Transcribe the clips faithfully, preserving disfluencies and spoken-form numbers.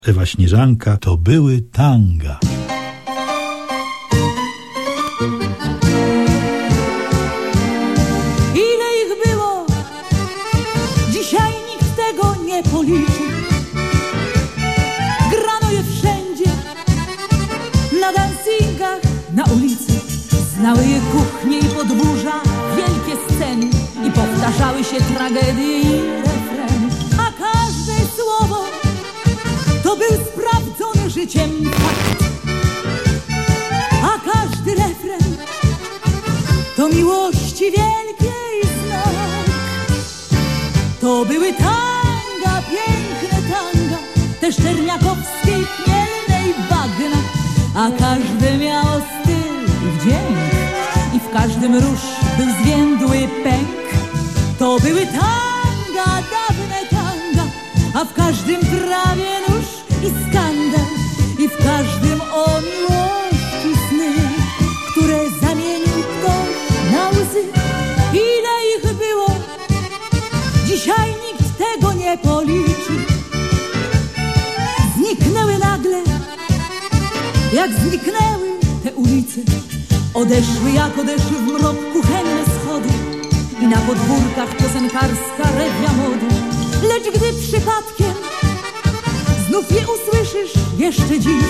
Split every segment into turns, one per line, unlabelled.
Ewa Śnieżanka to były tanga.
Ile ich było, dzisiaj nikt tego nie policzy. Grano je wszędzie, na dancingach, na ulicy. Znały je kuchnie i podwórza, wielkie sceny i powtarzały się tragedie i refreny. A każde słowo to był sprawdzony życiem fakt. A każdy refren to miłości wielkiej znak. To były tanga, piękne tanga, te szczerniakowskie i chmielnej bagna. A każde miało styl i wdzięk i w każdym róż był zwiędły pęk. To były tanga, dawne tanga, a w każdym prawie nóż i skandal. I w każdym o miłości sny, które zamienił ktoś na łzy. Ile ich było, dzisiaj nikt tego nie policzy. Zniknęły nagle, jak zniknęły te ulice. Odeszły jak odeszły w mrok kuchenne schody i na podwórkach piosenkarska rewia mody. Lecz gdy przypadkiem znów je usłyszysz jeszcze dziś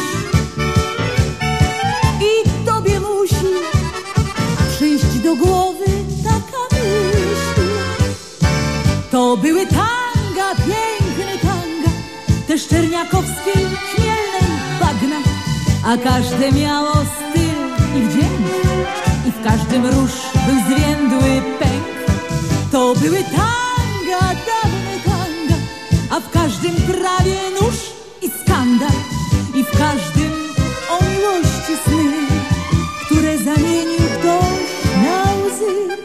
i tobie musi przyjść do głowy taka myśl. To były tanga, piękne tanga, te szczerniakowskie i chmielnej bagna. A każde miało styl i wdzięk i w każdym róż był zwiędły pęk. To były tanga, dawne tanga, a w każdym prawie nóż i skandal. I w każdym o miłości sny, które zamienił ktoś na łzy.